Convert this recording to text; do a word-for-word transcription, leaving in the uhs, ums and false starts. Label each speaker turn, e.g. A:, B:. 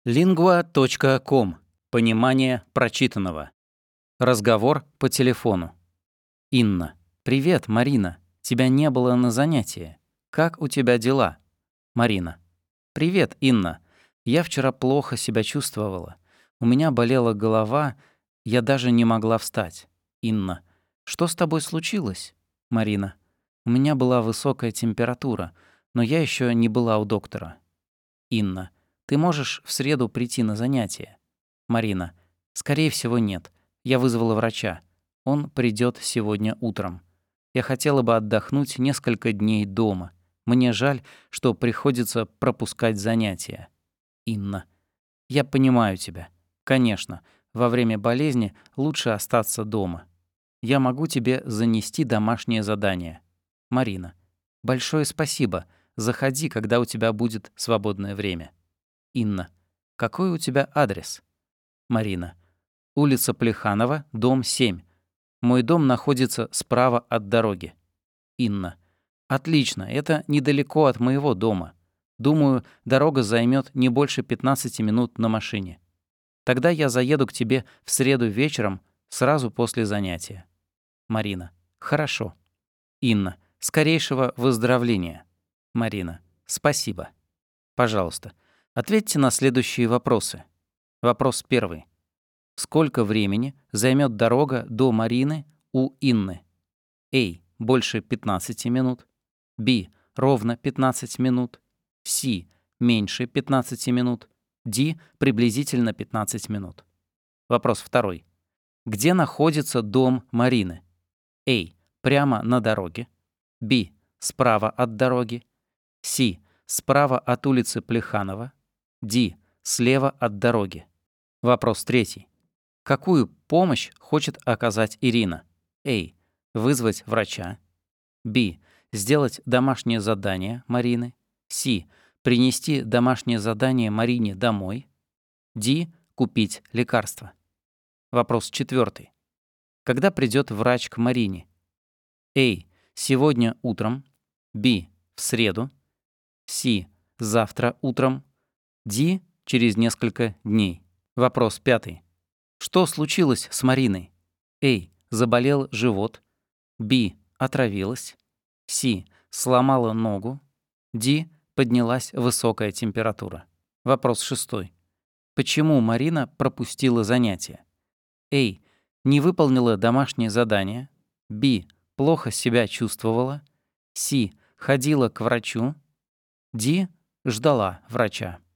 A: лингва точка ком. Понимание прочитанного. Разговор по телефону. Инна. «Привет, Марина. Тебя не было на занятии. Как у тебя дела?» Марина. «Привет, Инна. Я вчера плохо себя чувствовала. У меня болела голова, я даже не могла встать». Инна. «Что с тобой случилось?» Марина. «У меня была высокая температура, но я еще не была у доктора». Инна. «Ты можешь в среду прийти на занятие?» Марина. «Скорее всего, нет. Я вызвала врача. Он придет сегодня утром. Я хотела бы отдохнуть несколько дней дома. Мне жаль, что приходится пропускать занятия». Инна. «Я понимаю тебя. Конечно, во время болезни лучше остаться дома. Я могу тебе занести домашнее задание». Марина. «Большое спасибо. Заходи, когда у тебя будет свободное время». Инна. «Какой у тебя адрес?» Марина. «Улица Плеханова, дом семь. Мой дом находится справа от дороги». Инна. «Отлично, это недалеко от моего дома. Думаю, дорога займет не больше пятнадцати минут на машине. Тогда я заеду к тебе в среду вечером, сразу после занятия». Марина. «Хорошо». Инна. «Скорейшего выздоровления». Марина. «Спасибо. Пожалуйста, ответьте на следующие вопросы. Вопрос первый. Сколько времени займет дорога до Марины у Инны? А. Больше пятнадцати минут. Б. Ровно пятнадцать минут. С. Меньше пятнадцати минут. Д. Приблизительно пятнадцать минут. Вопрос второй. Где находится дом Марины? А. Прямо на дороге. Б. Справа от дороги. С. Справа от улицы Плеханова. Д. Слева от дороги. Вопрос третий. Какую помощь хочет оказать Ирина? А. Вызвать врача. Б. Сделать домашнее задание Марины. С. Принести домашнее задание Марине домой. Д. Купить лекарства. Вопрос четвертый. Когда придет врач к Марине? А. Сегодня утром. Б. В среду. С. Завтра утром. Д. Через несколько дней. Вопрос пятый. Что случилось с Мариной? А. Заболел живот. Б. Отравилась. С. Сломала ногу. Д. Поднялась высокая температура. Вопрос шестой. Почему Марина пропустила занятия? А. Не выполнила домашнее задание. Б. Плохо себя чувствовала. С. Ходила к врачу. Д. Ждала врача.